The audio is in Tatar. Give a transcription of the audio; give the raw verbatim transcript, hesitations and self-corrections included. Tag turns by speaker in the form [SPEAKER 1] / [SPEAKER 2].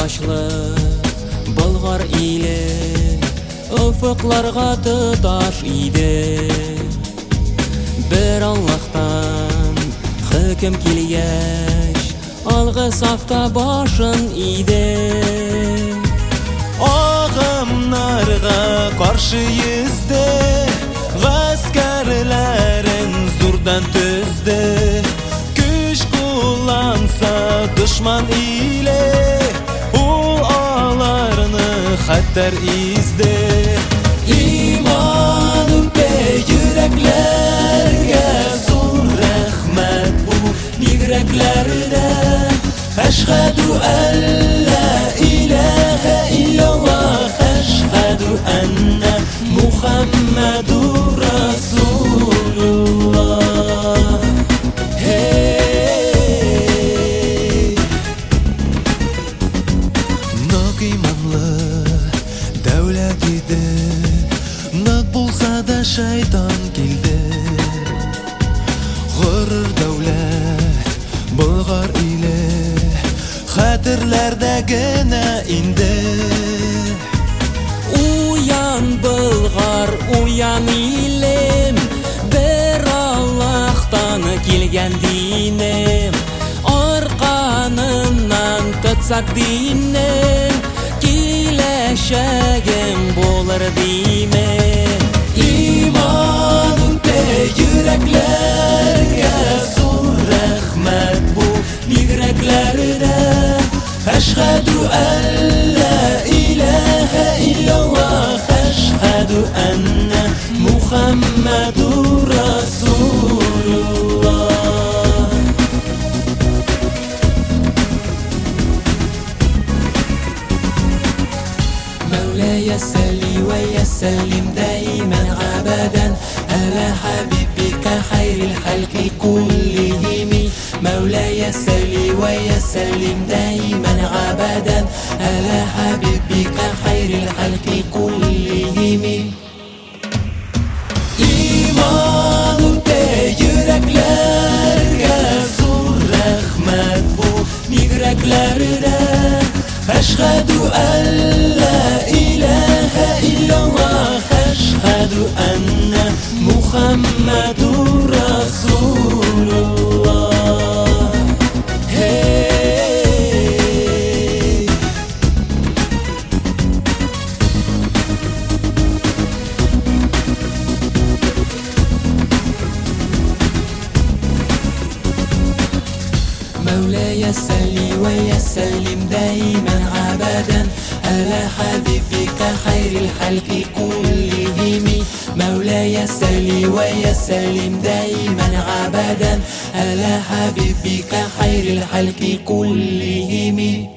[SPEAKER 1] Ташлы болгар иле уфукларга туташ иде. Бер Аллаһтан хөкем килгәч, алгы сафта башын иде. Агымнарга каршы йөзде, гаскәрләрен зурдан төзде. Көч кулланса дошман иле, ул аларны хәтер изде. Иман үпә йөрәкләргә зур рәхмәт бу бигрәкләрдән. Әшһәдү әллә илаһа илляллаһ, әшһәдү әннә Мухаммадур Расулуллаһ. Hey, нык иманлы дәүләт иде, нык булса да шайтан килде. Горур дәүләт болгар иле, хәтерләрдә генә инде. Уян болгар, уян илем, бер Аллаһтан килгән динем. Арканыннан тотсак динем, киләчәгем булыр димен. Иман үпә йөрәкләргә зур рәхмәт бу бигрәкләрдән. Әшһәдү әллә илаһа илляллаһ, әшһәдү әннә Мухаммадур Расулуллаһ. Мәулая салли ва яссалим даиман абадан ала хабибика хайрил халки куллихим. مولاي صل وسلم دائما ابدا على حبيبك خير الخلق كلهم. İman üpə yüreklerge zor rahmet bu migrəklərdən. Əşhədü əllə ilahe illallah, əşhədü ənnə Muhammedur Rasulullah. مولاي صل وسلم دائما ابدا على حبيبك خير الخلق كلهم. مولاي صل وسلم دائما ابدا على حبيبك خير الخلق كلهم.